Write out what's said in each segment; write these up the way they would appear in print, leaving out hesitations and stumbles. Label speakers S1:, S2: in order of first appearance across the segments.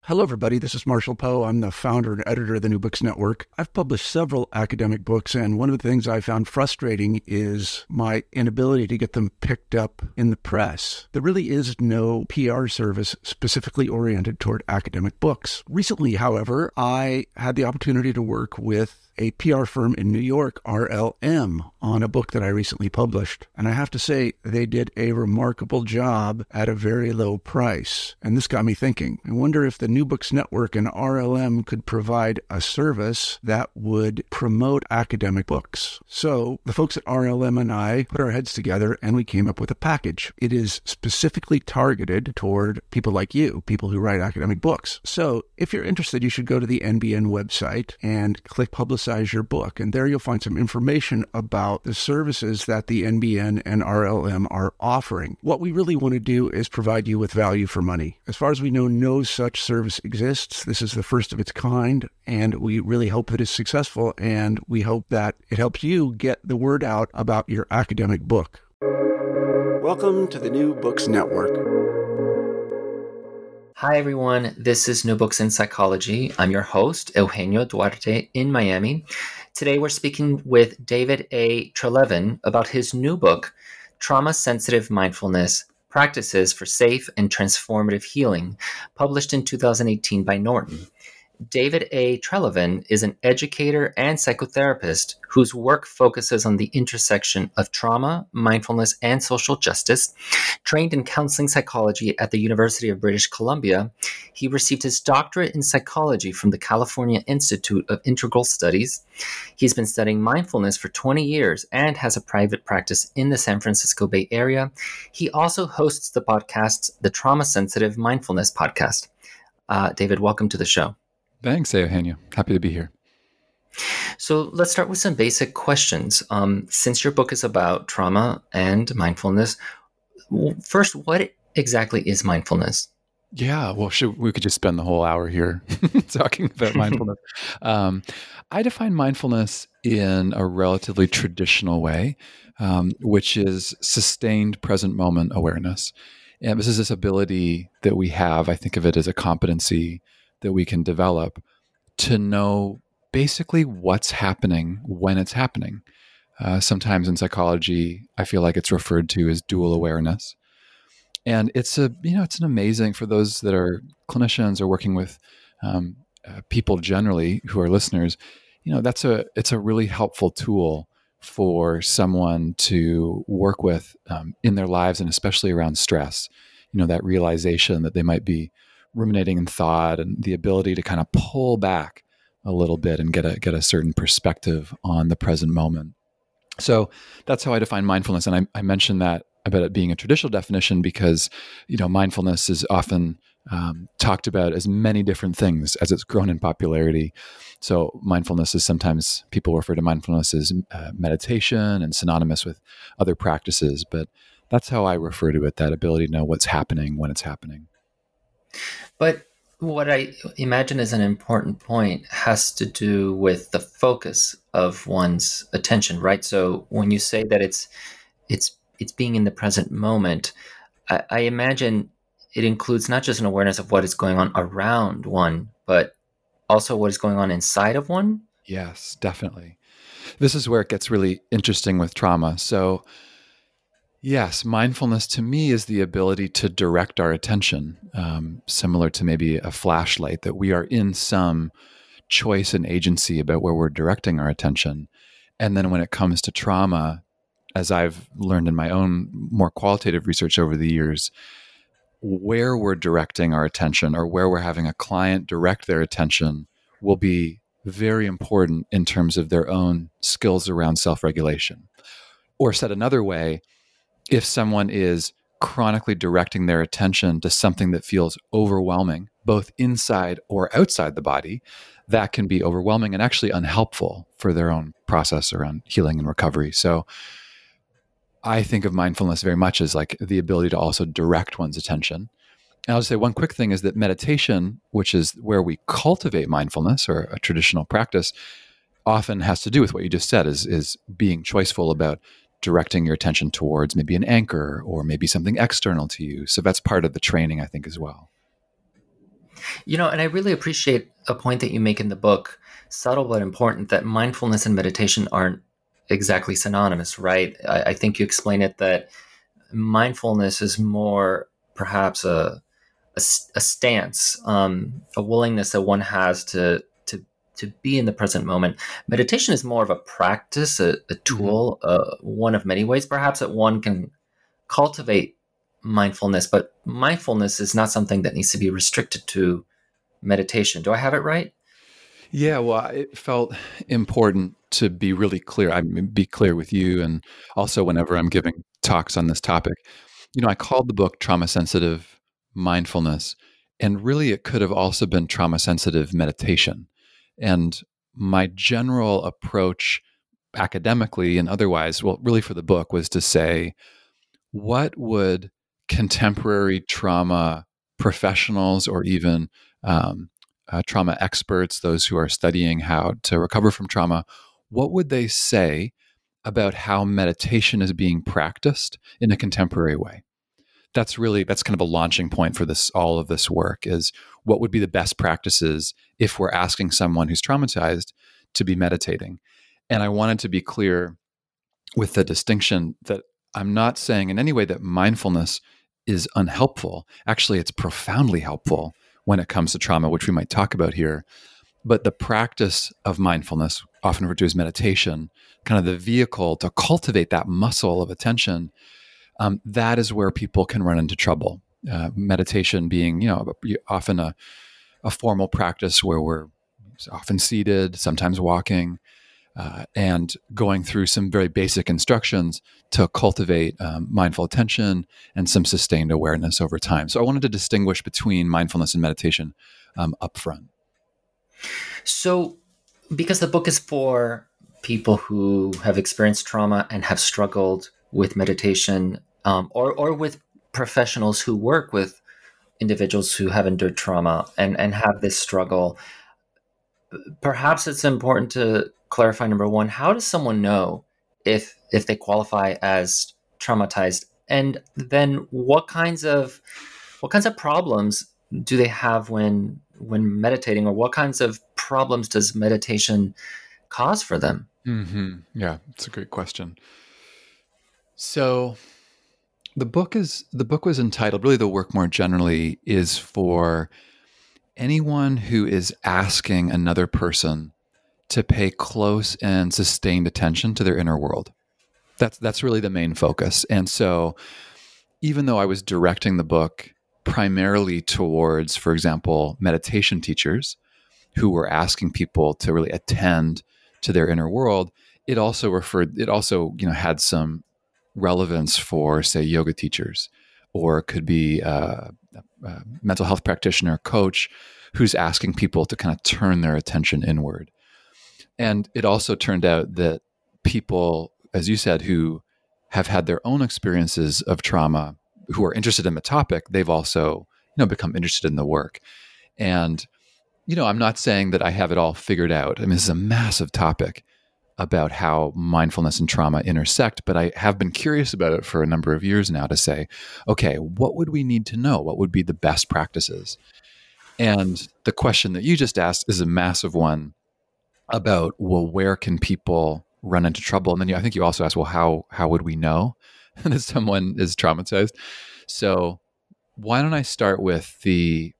S1: Hello, everybody. This is Marshall Poe. I'm the founder and editor of the New Books Network. I've published several academic books, and one of the things I found frustrating is my inability to get them picked up in the press. There really is no PR service specifically oriented toward academic books. Recently, however, I had the opportunity to work with a PR firm in New York, RLM, on a book that I recently published. And I have to say, they did a remarkable job at a very low price. And this got me thinking. I wonder if the New Books Network and RLM could provide a service that would promote academic books. So the folks at RLM and I put our heads together and we came up with a package. It is specifically targeted toward people like you, people who write academic books. So if you're interested, you should go to the NBN website and click Publicize Your Book. And there you'll find some information about the services that the NBN and RLM are offering. What we really want to do is provide you with value for money. As far as we know, no such service exists. This is the first of its kind, and we really hope that it's successful, and we hope that it helps you get the word out about your academic book. Welcome to the New Books Network.
S2: Hi, everyone. This is New Books in Psychology. I'm your host, Eugenio Duarte in Miami. Today, we're speaking with David A. Treleaven about his new book, Trauma-Sensitive Mindfulness, Practices for Safe and Transformative Healing, published in 2018 by Norton. David A. Treleaven is an educator and psychotherapist whose work focuses on the intersection of trauma, mindfulness, and social justice. Trained in counseling psychology at the University of British Columbia, he received his doctorate in psychology from the California Institute of Integral Studies. He's been studying mindfulness for 20 years and has a private practice in the San Francisco Bay Area. He also hosts the podcast, the Trauma-Sensitive Mindfulness Podcast. David, welcome to the show.
S3: Thanks, Eugenio. Happy to be here.
S2: So let's start with some basic questions. Since your book is about trauma and mindfulness, first, what exactly is mindfulness?
S3: Yeah, well, we could just spend the whole hour here talking about mindfulness. I define mindfulness in a relatively traditional way, which is sustained present moment awareness. And this is this ability that we have. I think of it as a competency that we can develop to know basically what's happening when it's happening. Sometimes in psychology, I feel like it's referred to as dual awareness. And it's an amazing, for those that are clinicians or working with people generally who are listeners, it's a really helpful tool for someone to work with in their lives, and especially around stress. That realization that they might be ruminating in thought, and the ability to kind of pull back a little bit and get a certain perspective on the present moment. So that's how I define mindfulness. And I mentioned that about it being a traditional definition because, mindfulness is often talked about as many different things as it's grown in popularity. So mindfulness is sometimes, people refer to mindfulness as meditation and synonymous with other practices, but that's how I refer to it, that ability to know what's happening when it's happening.
S2: But what I imagine is an important point has to do with the focus of one's attention, right? So when you say that it's being in the present moment, I imagine it includes not just an awareness of what is going on around one, but also what is going on inside of one?
S3: Yes, definitely. This is where it gets really interesting with trauma. So yes, mindfulness to me is the ability to direct our attention, similar to maybe a flashlight, that we are in some choice and agency about where we're directing our attention. And then when it comes to trauma, as I've learned in my own more qualitative research over the years, where we're directing our attention or where we're having a client direct their attention will be very important in terms of their own skills around self-regulation. Or said another way, if someone is chronically directing their attention to something that feels overwhelming, both inside or outside the body, that can be overwhelming and actually unhelpful for their own process around healing and recovery. So I think of mindfulness very much as like the ability to also direct one's attention. And I'll just say one quick thing is that meditation, which is where we cultivate mindfulness or a traditional practice, often has to do with what you just said, is being choiceful about directing your attention towards maybe an anchor or maybe something external to you. So that's part of the training, I think, as well.
S2: And I really appreciate a point that you make in the book, subtle but important, that mindfulness and meditation aren't exactly synonymous, right? I think you explain it that mindfulness is more perhaps a stance, a willingness that one has to be in the present moment. Meditation is more of a practice, a tool, one of many ways perhaps that one can cultivate mindfulness, but mindfulness is not something that needs to be restricted to meditation. Do I have it right?
S3: Yeah, well, it felt important to be really clear. I mean, be clear with you, and also whenever I'm giving talks on this topic. I called the book Trauma Sensitive Mindfulness, and really it could have also been Trauma Sensitive Meditation. And my general approach academically and otherwise, well, really for the book, was to say, what would contemporary trauma professionals or even trauma experts, those who are studying how to recover from trauma, what would they say about how meditation is being practiced in a contemporary way? That's kind of a launching point for all of this work, is what would be the best practices if we're asking someone who's traumatized to be meditating. And I wanted to be clear with the distinction that I'm not saying in any way that mindfulness is unhelpful. Actually, it's profoundly helpful when it comes to trauma, which we might talk about here. But the practice of mindfulness, often referred to as meditation, kind of the vehicle to cultivate that muscle of attention, that is where people can run into trouble. Meditation being, often a formal practice where we're often seated, sometimes walking, and going through some very basic instructions to cultivate mindful attention and some sustained awareness over time. So I wanted to distinguish between mindfulness and meditation up front.
S2: So, because the book is for people who have experienced trauma and have struggled with meditation, or with professionals who work with individuals who have endured trauma and have this struggle, perhaps it's important to clarify, number one, how does someone know if they qualify as traumatized? And then what kinds of problems do they have when meditating, or what kinds of problems does meditation cause for them?
S3: Mm-hmm. Yeah, it's a great question. So the book was entitled, really the work more generally is for anyone who is asking another person to pay close and sustained attention to their inner world. That's really the main focus. And so even though I was directing the book primarily towards, for example, meditation teachers who were asking people to really attend to their inner world, it also had some relevance for, say, yoga teachers, or it could be a mental health practitioner, coach, who's asking people to kind of turn their attention inward. And it also turned out that people, as you said, who have had their own experiences of trauma, who are interested in the topic, they've also, become interested in the work. And, I'm not saying that I have it all figured out. I mean, this is a massive topic about how mindfulness and trauma intersect, but I have been curious about it for a number of years now to say, okay, what would we need to know? What would be the best practices? And the question that you just asked is a massive one about, well, where can people run into trouble? And then I think you also asked, well, how would we know that someone is traumatized? So why don't I start with the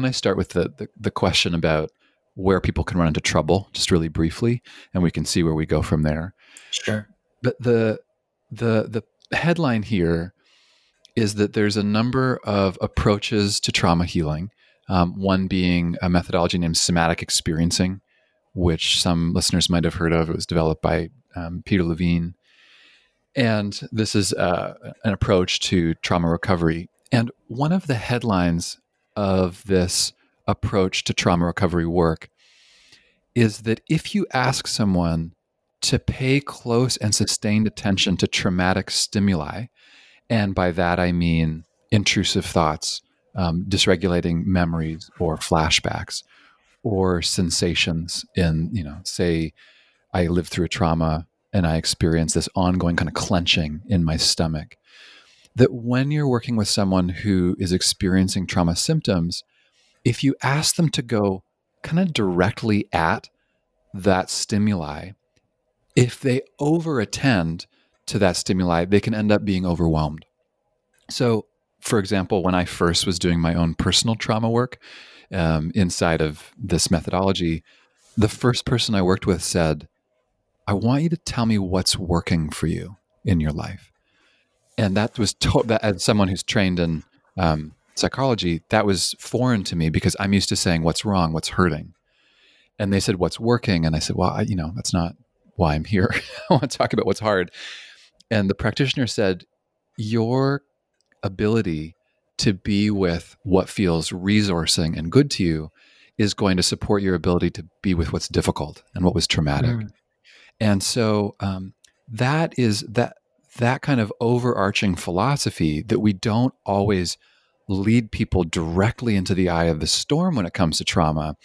S3: question about where people can run into trouble, just really briefly, and we can see where we go from there.
S2: Sure.
S3: But the headline here is that there's a number of approaches to trauma healing. One being a methodology named somatic experiencing, which some listeners might have heard of. It was developed by Peter Levine. And this is an approach to trauma recovery. And one of the headlines of this approach to trauma recovery work is that if you ask someone to pay close and sustained attention to traumatic stimuli, and by that I mean intrusive thoughts, dysregulating memories or flashbacks, or sensations in, say, I lived through a trauma and I experienced this ongoing kind of clenching in my stomach, that when you're working with someone who is experiencing trauma symptoms, if you ask them to go kind of directly at that stimuli, if they over-attend to that stimuli, they can end up being overwhelmed. So, for example, when I first was doing my own personal trauma work inside of this methodology, the first person I worked with said, I want you to tell me what's working for you in your life. And that was, as someone who's trained in psychology, that was foreign to me because I'm used to saying, what's wrong, what's hurting? And they said, what's working? And I said, well, that's not why I'm here. I want to talk about what's hard. And the practitioner said, your ability to be with what feels resourcing and good to you is going to support your ability to be with what's difficult and what was traumatic. And so that is that kind of overarching philosophy that we don't always lead people directly into the eye of the storm when it comes to trauma.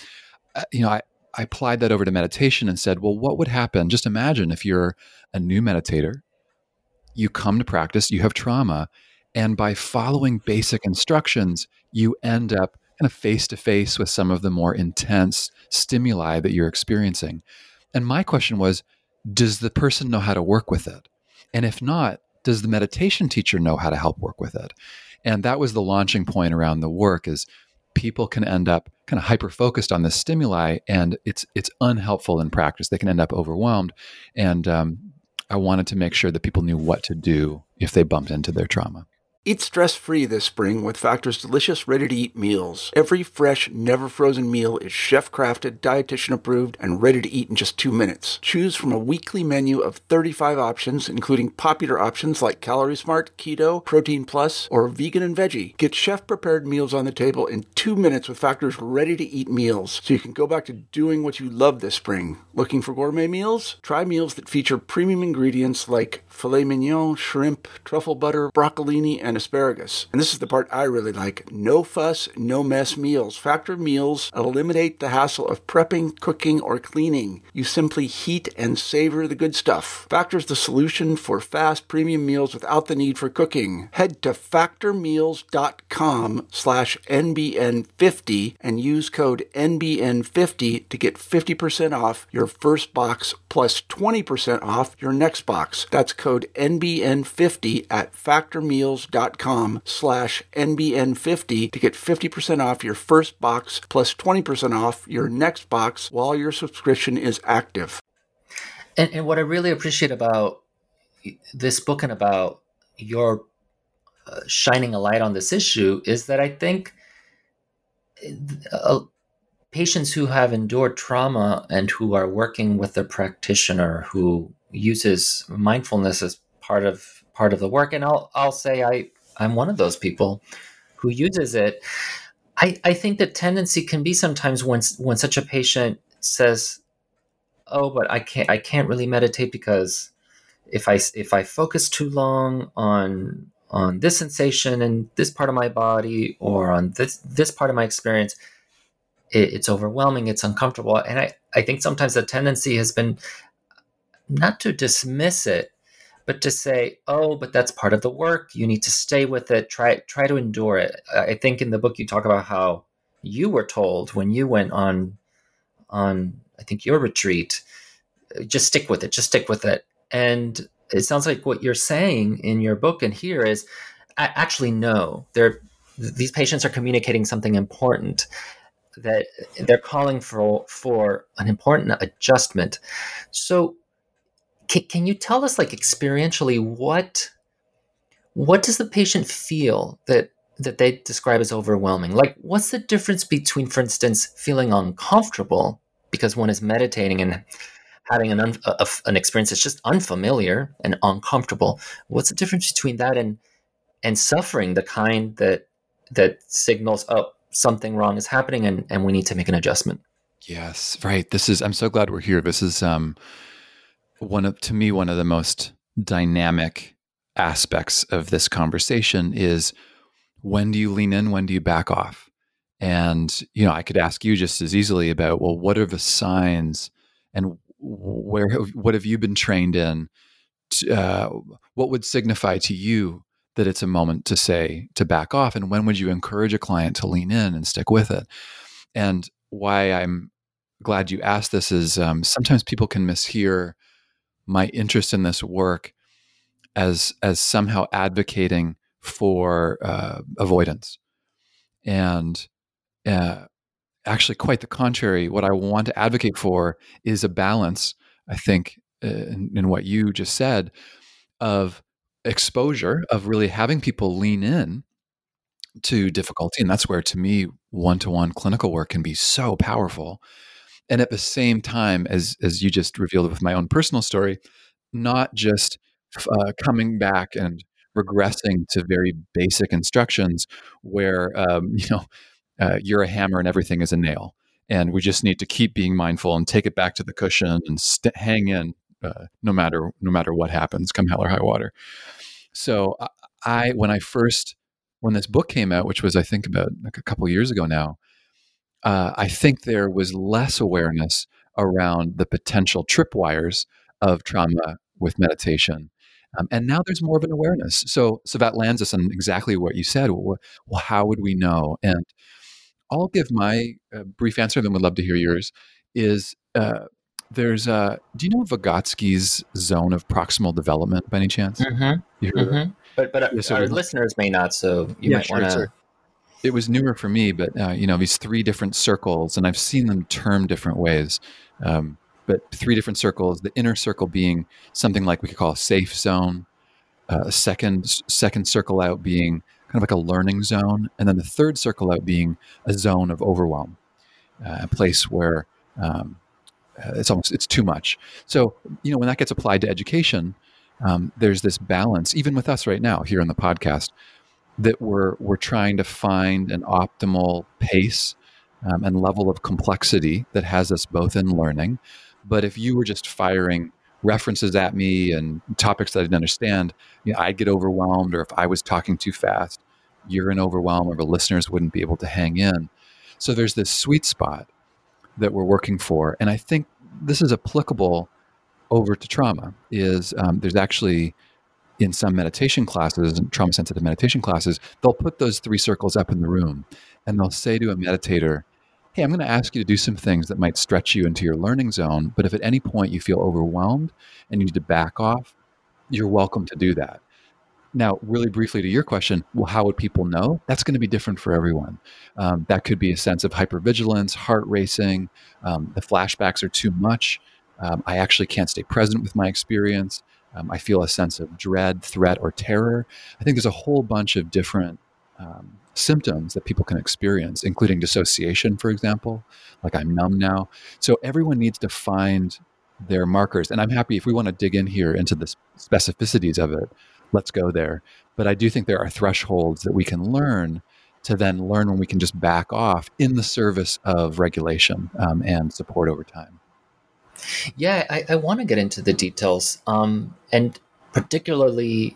S3: I applied that over to meditation and said, well, what would happen? Just imagine if you're a new meditator, you come to practice, you have trauma, and by following basic instructions, you end up kind of face to face with some of the more intense stimuli that you're experiencing. And my question was, does the person know how to work with it? And if not, does the meditation teacher know how to help work with it? And that was the launching point around the work, is people can end up kind of hyper-focused on this stimuli, and it's unhelpful in practice. They can end up overwhelmed. And I wanted to make sure that people knew what to do if they bumped into their trauma.
S1: Eat stress-free this spring with Factor's delicious, ready-to-eat meals. Every fresh, never-frozen meal is chef-crafted, dietitian-approved, and ready to eat in just 2 minutes. Choose from a weekly menu of 35 options, including popular options like Calorie Smart, Keto, Protein Plus, or Vegan and Veggie. Get chef-prepared meals on the table in 2 minutes with Factor's ready-to-eat meals, so you can go back to doing what you love this spring. Looking for gourmet meals? Try meals that feature premium ingredients like filet mignon, shrimp, truffle butter, broccolini, and asparagus. And this is the part I really like. No fuss, no mess meals. Factor meals eliminate the hassle of prepping, cooking, or cleaning. You simply heat and savor the good stuff. Factor's the solution for fast premium meals without the need for cooking. Head to factormeals.com/NBN50 and use code NBN50 to get 50% off your first box plus 20% off your next box. That's code NBN50 at factormeals.com/NBN50 to get 50% off your first box plus 20% off your next box while your subscription is active.
S2: And what I really appreciate about this book and about your shining a light on this issue is that I think patients who have endured trauma and who are working with a practitioner who uses mindfulness as part of the work, and I'll say I'm one of those people who uses it. I think the tendency can be sometimes when such a patient says, "Oh, but I can't really meditate because if I focus too long on this sensation in this part of my body or on this part of my experience, it's overwhelming, it's uncomfortable." And I think sometimes the tendency has been not to dismiss it, but to say, "Oh, but that's part of the work. You need to stay with it. Try to endure it." I think in the book you talk about how you were told when you went on I think your retreat, just stick with it, just stick with it. And it sounds like what you're saying in your book and here is actually no. These patients are communicating something important, that they're calling for an important adjustment. So can you tell us, like, experientially, what does the patient feel that they describe as overwhelming? Like, what's the difference between, for instance, feeling uncomfortable because one is meditating and having an experience that's just unfamiliar and uncomfortable? What's the difference between that and suffering, the kind that signals, oh, something wrong is happening and we need to make an adjustment?
S3: Yes, right. I'm so glad we're here. This is one of the most dynamic aspects of this conversation is, when do you lean in? When do you back off? And, I could ask you just as easily about, well, what are the signs and what have you been trained in? What would signify to you that it's a moment to back off? And when would you encourage a client to lean in and stick with it? And why I'm glad you asked this is sometimes people can mishear my interest in this work as somehow advocating for avoidance. And actually, quite the contrary. What I want to advocate for is a balance, I think, in what you just said, of exposure, of really having people lean in to difficulty. And that's where, to me, one-to-one clinical work can be so powerful. And at the same time, as you just revealed with my own personal story, not just coming back and regressing to very basic instructions where, you're a hammer and everything is a nail. And we just need to keep being mindful and take it back to the cushion and hang in no matter what happens, come hell or high water. So when this book came out, which was, I think, about like a couple years ago now, I think there was less awareness around the potential tripwires of trauma with meditation. And now there's more of an awareness. So that lands us on exactly what you said. Well, how would we know? And I'll give my brief answer, then would love to hear yours, is do you know Vygotsky's zone of proximal development by any chance?
S2: Mm-hmm.
S3: You heard of it?
S2: But
S3: Yeah, so
S2: our listeners may not, so you might want to...
S3: It was newer for me, but these 3 different circles, and I've seen them termed different ways. But 3 different circles, the inner circle being something like we could call a safe zone, a second circle out being kind of like a learning zone, and then the third circle out being a zone of overwhelm, a place where it's too much. So when that gets applied to education, there's this balance, even with us right now here on the podcast, that we're trying to find an optimal pace and level of complexity that has us both in learning. But if you were just firing references at me and topics that I didn't understand, I'd get overwhelmed, or if I was talking too fast, you're in overwhelm, or the listeners wouldn't be able to hang in. So there's this sweet spot that we're working for. And I think this is applicable over to trauma. There's actually, in some meditation classes and trauma-sensitive meditation classes, they'll put those 3 circles up in the room and they'll say to a meditator, hey, I'm going to ask you to do some things that might stretch you into your learning zone, but if at any point you feel overwhelmed and you need to back off, you're welcome to do that. Now, really briefly to your question, well, how would people know? That's going to be different for everyone. That could be a sense of hypervigilance, heart racing, the flashbacks are too much. I actually can't stay present with my experience. I feel a sense of dread, threat, or terror. I think there's a whole bunch of different symptoms that people can experience, including dissociation, for example, like I'm numb now. So everyone needs to find their markers. And I'm happy if we want to dig in here into the specificities of it, let's go there. But I do think there are thresholds that we can learn to then learn when we can just back off in the service of regulation and support over time.
S2: Yeah, I want to get into the details, and particularly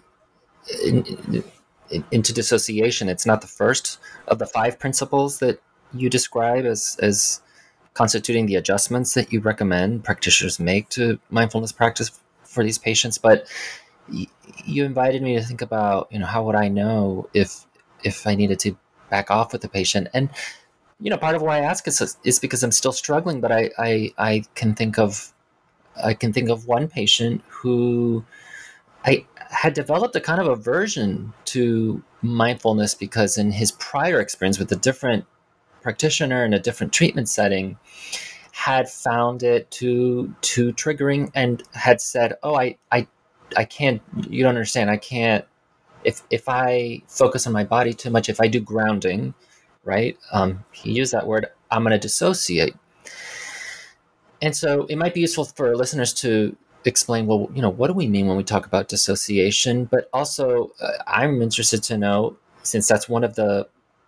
S2: into dissociation. It's not the first of the 5 principles that you describe as constituting the adjustments that you recommend practitioners make to mindfulness practice for these patients. But you invited me to think about, how would I know if I needed to back off with the patient? And part of why I ask is because I'm still struggling, but I can think of one patient who I had developed a kind of aversion to mindfulness because in his prior experience with a different practitioner in a different treatment setting, had found it too triggering and had said, "Oh, I can't. You don't understand. I can't. If I focus on my body too much, if I do grounding." Right? He used that word, I'm going to dissociate. And so it might be useful for listeners to explain, well, what do we mean when we talk about dissociation? But also, I'm interested to know, since that's one of the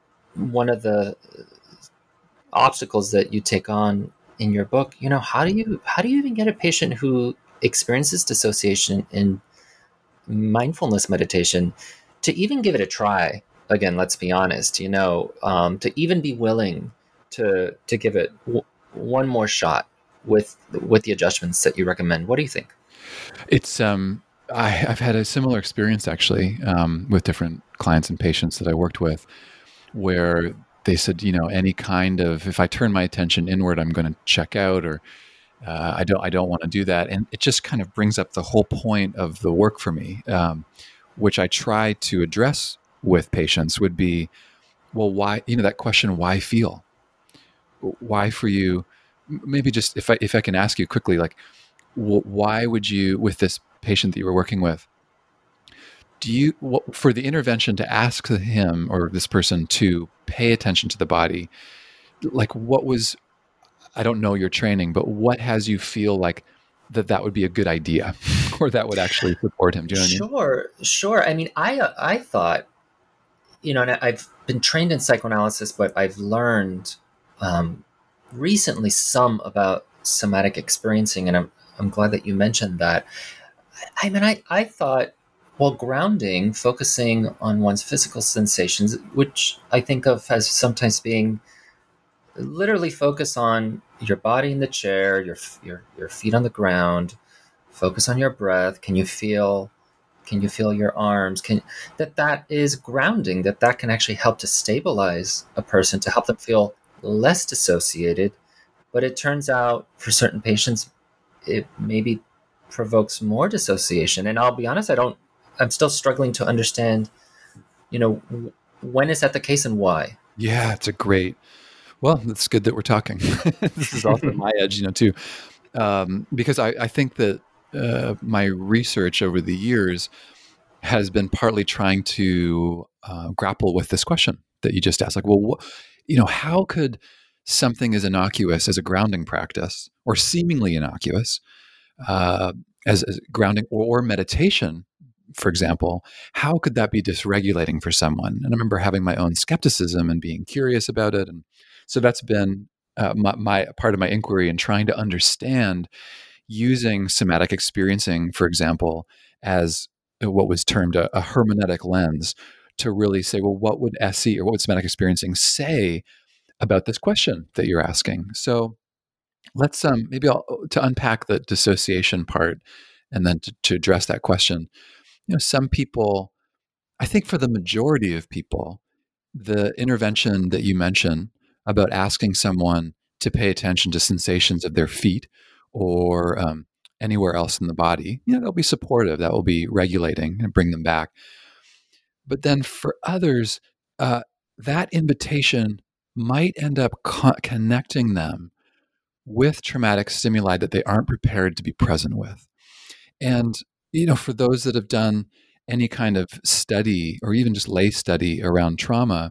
S2: obstacles that you take on in your book, how do you even get a patient who experiences dissociation in mindfulness meditation to even give it a try? Again, let's be honest, to even be willing to give it one more shot with the adjustments that you recommend. What do you think?
S3: It's I've had a similar experience actually with different clients and patients that I worked with, where they said, any kind of, if I turn my attention inward, I'm going to check out, or I don't want to do that, and it just kind of brings up the whole point of the work for me, which I try to address with patients would be, well, why? That question, why feel? Why for you? Maybe just if I can ask you quickly, like, why would you, with this patient that you were working with, for the intervention to ask him or this person to pay attention to the body, like what was, I don't know your training, but what has you feel like that would be a good idea or that would actually support him? Do you know what I mean?
S2: Sure. I mean, I thought, and I've been trained in psychoanalysis, but I've learned recently some about somatic experiencing, and I'm glad that you mentioned that. I mean, I thought, well, grounding, focusing on one's physical sensations, which I think of as sometimes being literally focus on your body in the chair, your feet on the ground, focus on your breath. Can you feel your arms? That is grounding, that can actually help to stabilize a person, to help them feel less dissociated. But it turns out for certain patients, it maybe provokes more dissociation. And I'll be honest, I'm still struggling to understand, when is that the case and why?
S3: Yeah, well, it's good that we're talking. This is also my edge, too. Because I think that my research over the years has been partly trying to grapple with this question that you just asked. Like, well, how could something as innocuous as a grounding practice, or seemingly innocuous, as grounding or meditation, for example, how could that be dysregulating for someone? And I remember having my own skepticism and being curious about it. And so that's been my part of my inquiry in trying to understand, using somatic experiencing, for example, as what was termed a hermeneutic lens, to really say, well, what would SE or what would somatic experiencing say about this question that you're asking? So let's maybe to unpack the dissociation part, and then to address that question. Some people, I think for the majority of people, the intervention that you mentioned about asking someone to pay attention to sensations of their feet or anywhere else in the body, they'll be supportive. That will be regulating and bring them back. But then for others, that invitation might end up connecting them with traumatic stimuli that they aren't prepared to be present with. And, for those that have done any kind of study or even just lay study around trauma,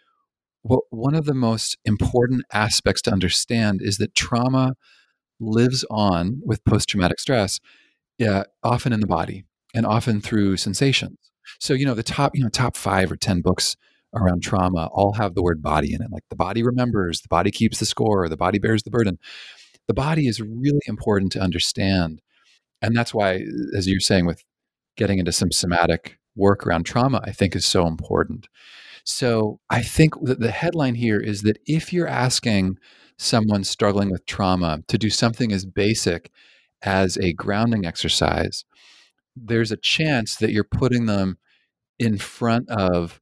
S3: one of the most important aspects to understand is that trauma lives on with post-traumatic stress, often in the body and often through sensations. So, the top 5 or 10 books around trauma all have the word body in it. Like, the body remembers, the body keeps the score, the body bears the burden. The body is really important to understand. And that's why, as you're saying, with getting into some somatic work around trauma, I think is so important. So I think that the headline here is that if you're asking someone struggling with trauma to do something as basic as a grounding exercise, there's a chance that you're putting them in front of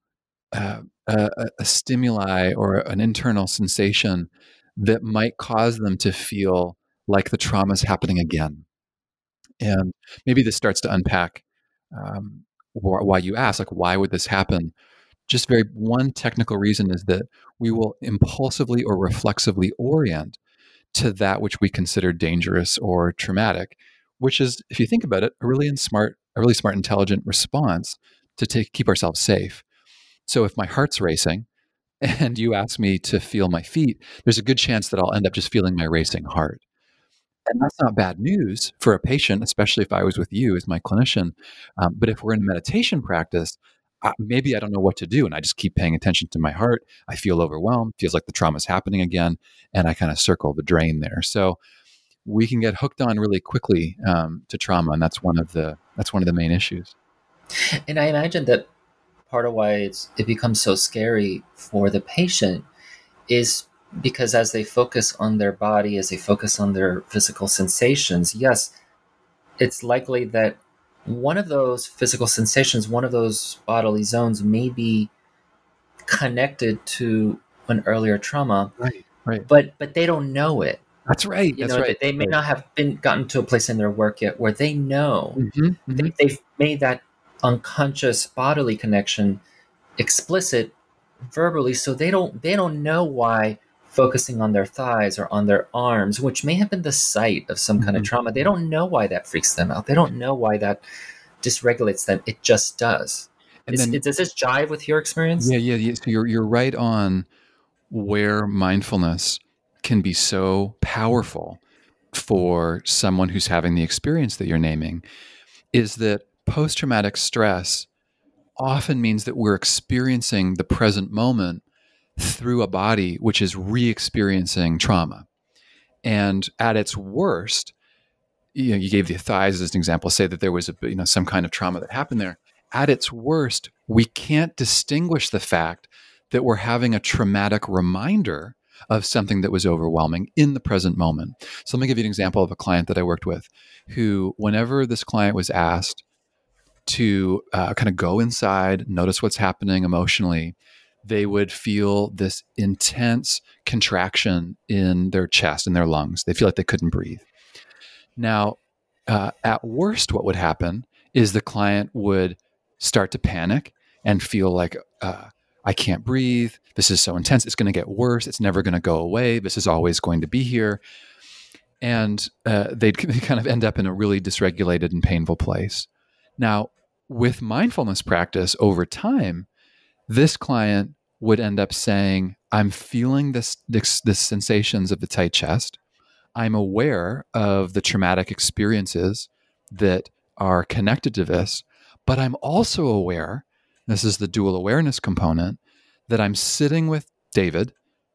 S3: a stimuli or an internal sensation that might cause them to feel like the trauma is happening again. And maybe this starts to unpack why you ask, like, why would this happen? Just one technical reason is that we will impulsively or reflexively orient to that which we consider dangerous or traumatic, which is, if you think about it, a really smart, intelligent response to keep ourselves safe. So if my heart's racing and you ask me to feel my feet, there's a good chance that I'll end up just feeling my racing heart. And that's not bad news for a patient, especially if I was with you as my clinician. But if we're in a meditation practice, maybe I don't know what to do, and I just keep paying attention to my heart. I feel overwhelmed, feels like the trauma's happening again, and I kind of circle the drain there. So we can get hooked on really quickly to trauma, and that's one of the main issues.
S2: And I imagine that part of why it becomes so scary for the patient is because as they focus on their body, as they focus on their physical sensations, yes, it's likely that one of those physical sensations, one of those bodily zones may be connected to an earlier trauma,
S3: Right.
S2: but they don't know it.
S3: That's right. That's right.
S2: They may not have gotten to a place in their work yet where they know they've made that unconscious bodily connection explicit verbally, so they don't know why focusing on their thighs or on their arms, which may have been the site of some kind of trauma, they don't know why that freaks them out. They don't know why that dysregulates them. It just does. And does this jive with your experience?
S3: Yeah. So you're right on where mindfulness can be so powerful for someone who's having the experience that you're naming, is that post-traumatic stress often means that we're experiencing the present moment through a body which is re-experiencing trauma. And at its worst, you gave the thighs as an example, say that there was some kind of trauma that happened there. At its worst, we can't distinguish the fact that we're having a traumatic reminder of something that was overwhelming in the present moment. So let me give you an example of a client that I worked with who, whenever this client was asked to kind of go inside, notice what's happening emotionally, they would feel this intense contraction in their chest and their lungs. They feel like they couldn't breathe. Now, at worst, what would happen is the client would start to panic and feel like, I can't breathe. This is so intense. It's going to get worse. It's never going to go away. This is always going to be here. And they'd kind of end up in a really dysregulated and painful place. Now, with mindfulness practice over time, this client would end up saying, I'm feeling this sensations of the tight chest. I'm aware of the traumatic experiences that are connected to this, but I'm also aware, this is the dual awareness component, that I'm sitting with David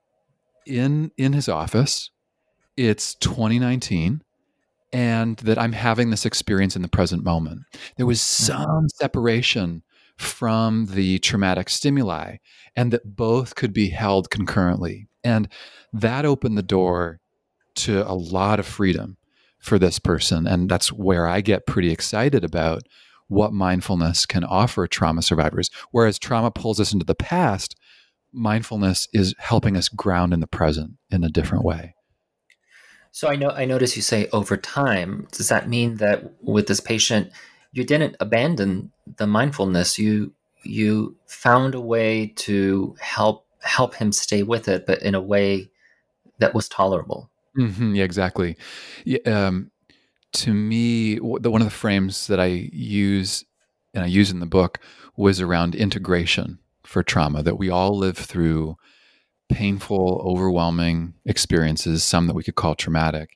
S3: in his office. It's 2019, and that I'm having this experience in the present moment. There was some separation from the traumatic stimuli, and that both could be held concurrently. And that opened the door to a lot of freedom for this person. And that's where I get pretty excited about what mindfulness can offer trauma survivors. Whereas trauma pulls us into the past, mindfulness is helping us ground in the present in a different way.
S2: So I notice you say over time. Does that mean that with this patient, you didn't abandon the mindfulness? You found a way to help him stay with it, but in a way that was tolerable.
S3: Mm-hmm, yeah, exactly. Yeah, to me, one of the frames that I use, and I use in the book, was around integration for trauma, that we all live through painful, overwhelming experiences, some that we could call traumatic.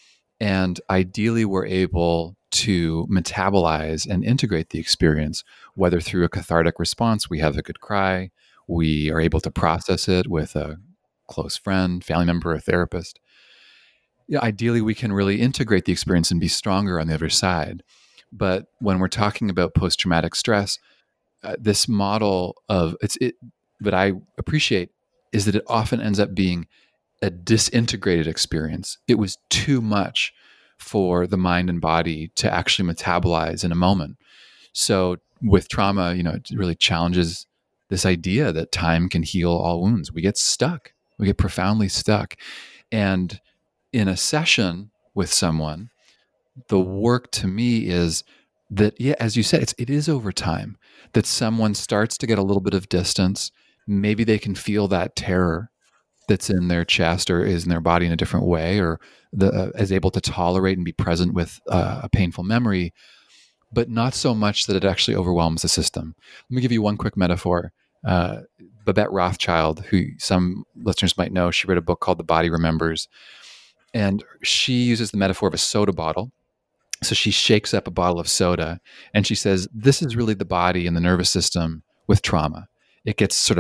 S3: And ideally, we're able to metabolize and integrate the experience, whether through a cathartic response, we have a good cry, we are able to process it with a close friend, family member, or therapist. Yeah, ideally, we can really integrate the experience and be stronger on the other side. But when we're talking about post-traumatic stress, this model of what I appreciate is that it often ends up being a disintegrated experience. It was too much for the mind and body to actually metabolize in a moment. So with trauma, it really challenges this idea that time can heal all wounds. We get stuck. We get profoundly stuck. And in a session with someone, the work to me is that, as you said, it is over time that someone starts to get a little bit of distance. Maybe they can feel that terror that's in their chest or is in their body in a different way, or is able to tolerate and be present with a painful memory, but not so much that it actually overwhelms the system. Let me give you one quick metaphor. Babette Rothschild, who some listeners might know, she wrote a book called The Body Remembers. And she uses the metaphor of a soda bottle. So she shakes up a bottle of soda and she says, this is really the body and the nervous system with trauma. It gets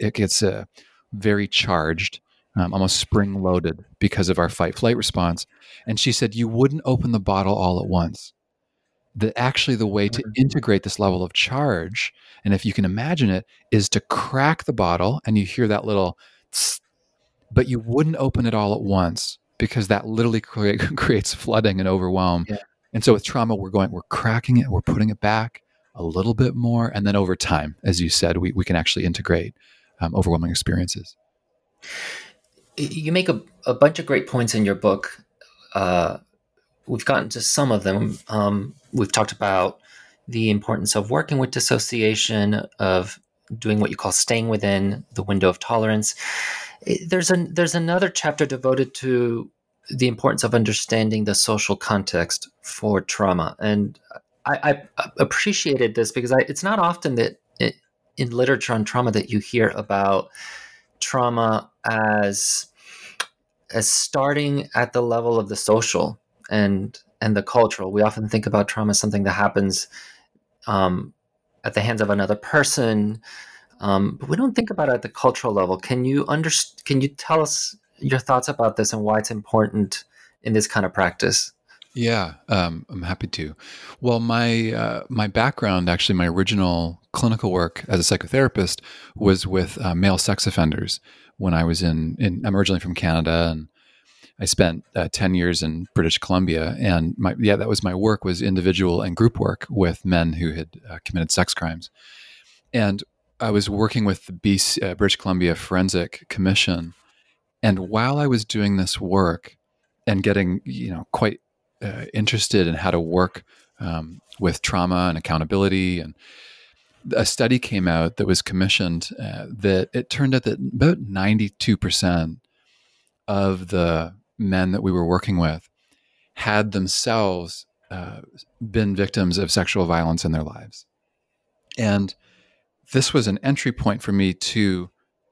S3: very charged, almost spring-loaded because of our fight-flight response. And she said, you wouldn't open the bottle all at once. That actually the way to integrate this level of charge, and if you can imagine it, is to crack the bottle and you hear that little tss, but you wouldn't open it all at once, because that literally creates flooding and overwhelm.
S2: Yeah.
S3: And so with trauma, we're cracking it, we're putting it back a little bit more. And then over time, as you said, we can actually integrate overwhelming experiences.
S2: You make a bunch of great points in your book. We've gotten to some of them. We've talked about the importance of working with dissociation, of doing what you call staying within the window of tolerance. There's another chapter devoted to the importance of understanding the social context for trauma. And I appreciated this because it's not often that in literature on trauma that you hear about trauma as starting at the level of the social and the cultural. We often think about trauma as something that happens at the hands of another person, but we don't think about it at the cultural level. Can you tell us your thoughts about this and why it's important in this kind of practice?
S3: Yeah, I'm happy to. Well, my background, actually, my original clinical work as a psychotherapist was with male sex offenders. When I was I'm originally from Canada, and I spent 10 years in British Columbia, and that was my work, was individual and group work with men who had committed sex crimes. And I was working with the British Columbia Forensic Commission, and while I was doing this work and getting quite interested in how to work with trauma and accountability, and a study came out that was commissioned that it turned out that about 92% of the men that we were working with had themselves been victims of sexual violence in their lives. And this was an entry point for me to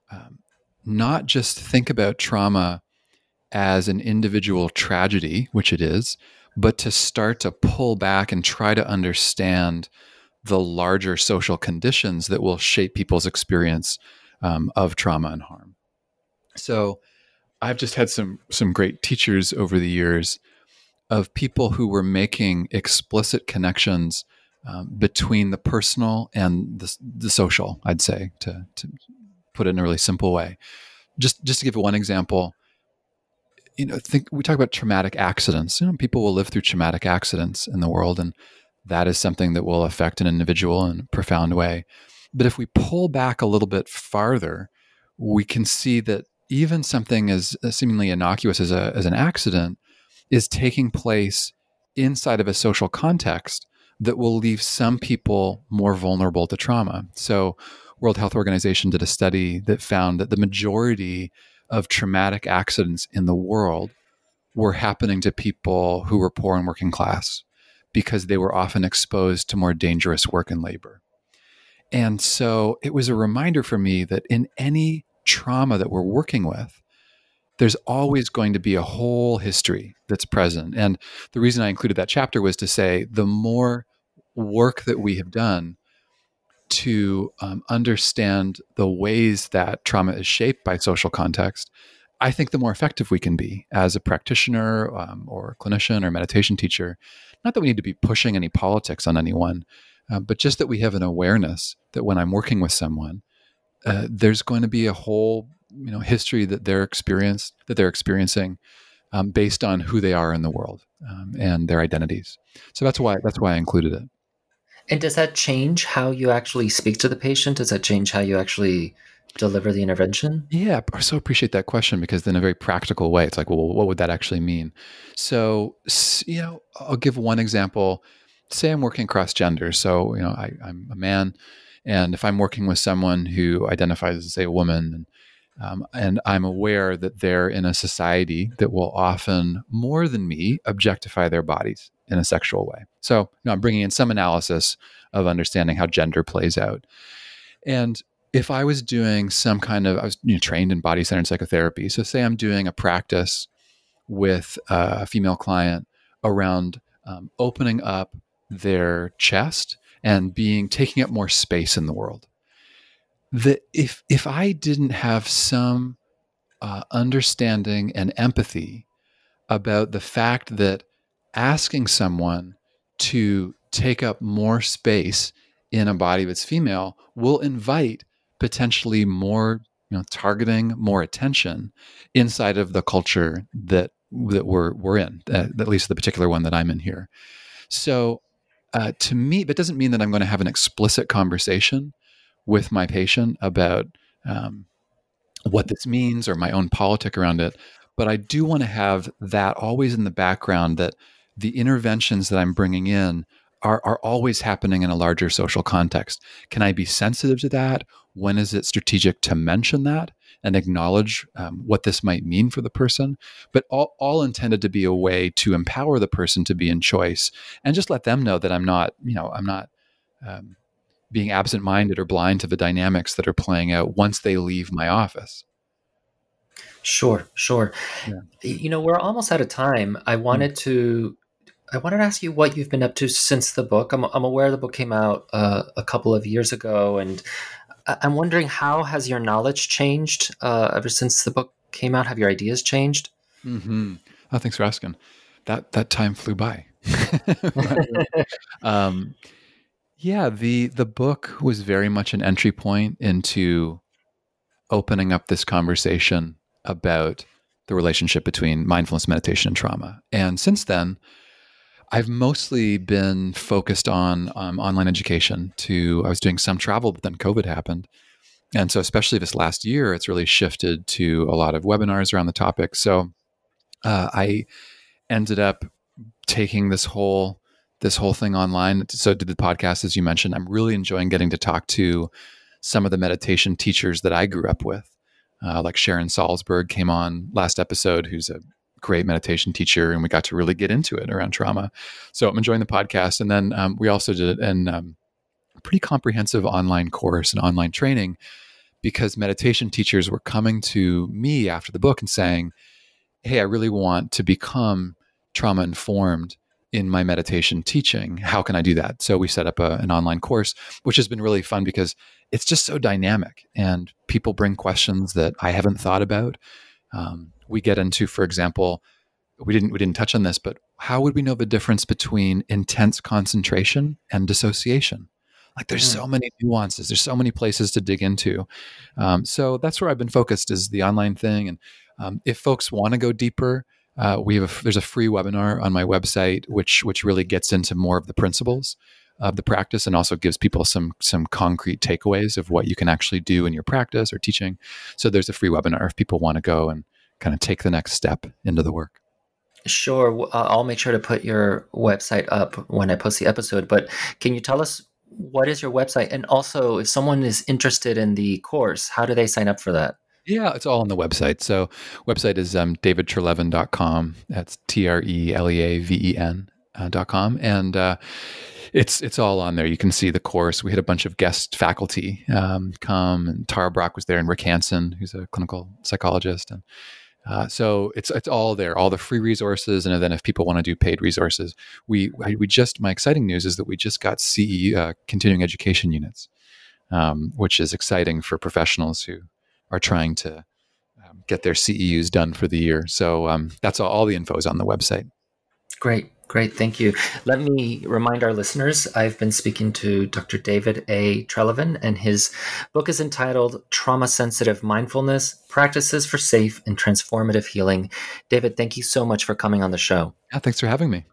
S3: not just think about trauma as an individual tragedy, which it is, but to start to pull back and try to understand the larger social conditions that will shape people's experience of trauma and harm. So I've just had some great teachers over the years of people who were making explicit connections between the personal and the social, I'd say, to put it in a really simple way. Just to give one example, we talk about traumatic accidents. People will live through traumatic accidents in the world, and that is something that will affect an individual in a profound way. But if we pull back a little bit farther, we can see that even something as seemingly innocuous as an accident is taking place inside of a social context that will leave some people more vulnerable to trauma. So World Health Organization did a study that found that the majority of traumatic accidents in the world were happening to people who were poor and working class, because they were often exposed to more dangerous work and labor. And so it was a reminder for me that in any trauma that we're working with, there's always going to be a whole history that's present. And the reason I included that chapter was to say the more work that we have done to understand the ways that trauma is shaped by social context, I think the more effective we can be as a practitioner or clinician or meditation teacher. Not that we need to be pushing any politics on anyone, but just that we have an awareness that when I'm working with someone, there's going to be a whole history that they're experiencing based on who they are in the world and their identities. So that's why I included it.
S2: And does that change how you actually speak to the patient? Does that change how you actually deliver the intervention?
S3: Yeah, I so appreciate that question, because in a very practical way, it's like, well, what would that actually mean? So, I'll give one example. Say I'm working cross gender. So, I'm a man, and if I'm working with someone who identifies as, say, a woman, and I'm aware that they're in a society that will often, more than me, objectify their bodies in a sexual way. So I'm bringing in some analysis of understanding how gender plays out. And if I was doing I was trained in body-centered psychotherapy. So say I'm doing a practice with a female client around opening up their chest and taking up more space in the world. That if I didn't have some understanding and empathy about the fact that asking someone to take up more space in a body that's female will invite potentially more targeting, more attention inside of the culture that we're in, at least the particular one that I'm in here. So to me, that doesn't mean that I'm going to have an explicit conversation with my patient about what this means or my own politic around it. But I do want to have that always in the background, that the interventions that I'm bringing in are always happening in a larger social context. Can I be sensitive to that? When is it strategic to mention that and acknowledge what this might mean for the person? But all intended to be a way to empower the person to be in choice, and just let them know that I'm not being absent-minded or blind to the dynamics that are playing out once they leave my office.
S2: Sure. Yeah. We're almost out of time. I wanted to ask you what you've been up to since the book. I'm aware the book came out a couple of years ago, and I'm wondering, how has your knowledge changed ever since the book came out? Have your ideas changed?
S3: Mm-hmm. Oh, thanks for asking. That time flew by. Yeah, the book was very much an entry point into opening up this conversation about the relationship between mindfulness, meditation, and trauma. And since then, I've mostly been focused on online education. I was doing some travel, but then COVID happened. And so especially this last year, it's really shifted to a lot of webinars around the topic. So I ended up taking this whole thing online. So did the podcast, as you mentioned. I'm really enjoying getting to talk to some of the meditation teachers that I grew up with. Like Sharon Salzberg came on last episode, who's a great meditation teacher, and we got to really get into it around trauma. So I'm enjoying the podcast. And then we also did a pretty comprehensive online course and online training, because meditation teachers were coming to me after the book and saying, hey, I really want to become trauma informed in my meditation teaching. How can I do that? So we set up an online course, which has been really fun because it's just so dynamic, and people bring questions that I haven't thought about. We get into, for example, we didn't touch on this, but how would we know the difference between intense concentration and dissociation? Like, there's so many nuances. There's so many places to dig into. So that's where I've been focused, is the online thing. And if folks want to go deeper, there's a free webinar on my website, which really gets into more of the principles of the practice, and also gives people some concrete takeaways of what you can actually do in your practice or teaching. So there's a free webinar if people want to go and kind of take the next step into the work.
S2: Sure. I'll make sure to put your website up when I post the episode. But can you tell us, what is your website? And also, if someone is interested in the course, how do they sign up for that?
S3: Yeah, it's all on the website. So website is davidtreleaven.com. That's TRELEAVEN.com. And it's all on there. You can see the course. We had a bunch of guest faculty come, and Tara Brock was there, and Rick Hansen, who's a clinical psychologist. And so it's all there, all the free resources. And then if people want to do paid resources, my exciting news is that we just got CE, continuing education units, which is exciting for professionals who are trying to get their CEUs done for the year. So that's all the info is on the website.
S2: Great. Thank you. Let me remind our listeners, I've been speaking to Dr. David A. Treleaven, and his book is entitled Trauma-Sensitive Mindfulness: Practices for Safe and Transformative Healing. David, thank you so much for coming on the show.
S3: Yeah, thanks for having me.